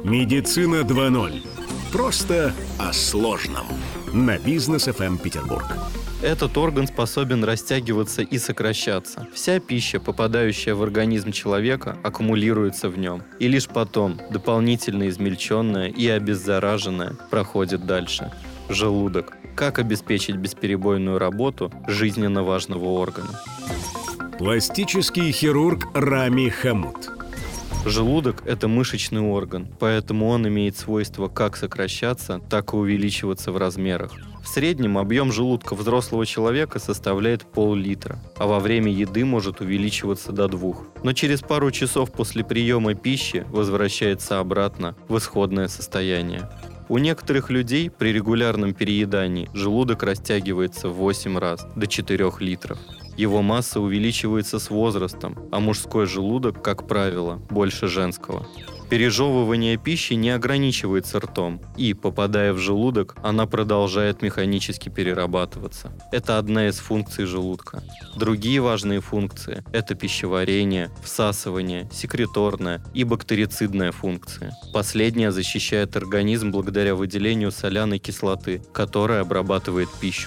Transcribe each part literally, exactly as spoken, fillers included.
Медицина два ноль. Просто о сложном. На Бизнес эф эм Петербург. Этот орган способен растягиваться и сокращаться. Вся пища, попадающая в организм человека, аккумулируется в нем. И лишь потом, дополнительно измельченная и обеззараженная, проходит дальше. Желудок. Как обеспечить бесперебойную работу жизненно важного органа? Пластический хирург Рами Хамут. Желудок – это мышечный орган, поэтому он имеет свойство как сокращаться, так и увеличиваться в размерах. В среднем объем желудка взрослого человека составляет пол-литра, а во время еды может увеличиваться до двух. Но через пару часов после приема пищи возвращается обратно в исходное состояние. У некоторых людей при регулярном переедании желудок растягивается в восемь раз, до четырёх литров. Его масса увеличивается с возрастом, а мужской желудок, как правило, больше женского. Пережевывание пищи не ограничивается ртом, и, попадая в желудок, она продолжает механически перерабатываться. Это одна из функций желудка. Другие важные функции – это пищеварение, всасывание, секреторная и бактерицидная функции. Последняя защищает организм благодаря выделению соляной кислоты, которая обрабатывает пищу.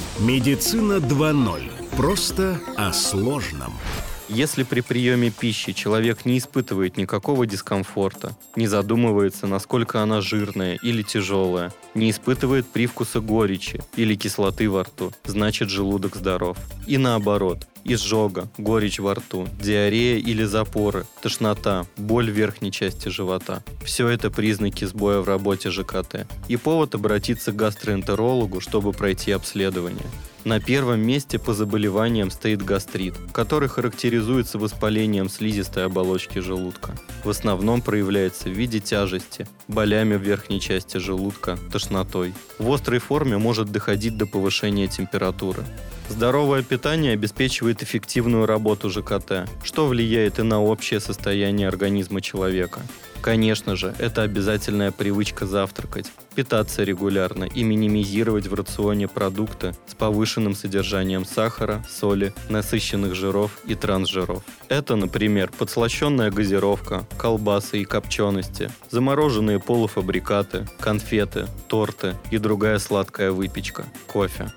Медицина два ноль. Просто о сложном. Если при приеме пищи человек не испытывает никакого дискомфорта, не задумывается, насколько она жирная или тяжелая, не испытывает привкуса горечи или кислоты во рту, значит желудок здоров. И наоборот, изжога, горечь во рту, диарея или запоры, тошнота, боль в верхней части живота – все это признаки сбоя в работе ЖКТ и повод обратиться к гастроэнтерологу, чтобы пройти обследование. На первом месте по заболеваниям стоит гастрит, который характеризуется воспалением слизистой оболочки желудка. В основном проявляется в виде тяжести, болями в верхней части желудка, тошнотой. В острой форме может доходить до повышения температуры. Здоровое питание обеспечивает эффективную работу ЖКТ, что влияет и на общее состояние организма человека. Конечно же, это обязательная привычка завтракать, питаться регулярно и минимизировать в рационе продукты с повышенным содержанием сахара, соли, насыщенных жиров и трансжиров. Это, например, подслащенная газировка, колбасы и копчености, замороженные полуфабрикаты, конфеты, торты и другая сладкая выпечка, кофе.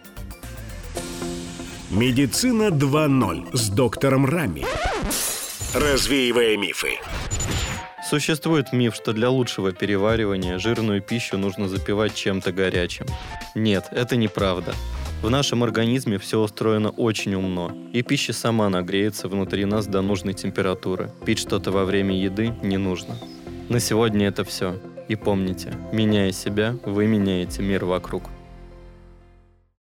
Медицина два ноль с доктором Рами. Развеивая мифы. Существует миф, что для лучшего переваривания жирную пищу нужно запивать чем-то горячим. Нет, это неправда. В нашем организме все устроено очень умно, и пища сама нагреется внутри нас до нужной температуры. Пить что-то во время еды не нужно. На сегодня это все. И помните, меняя себя, вы меняете мир вокруг.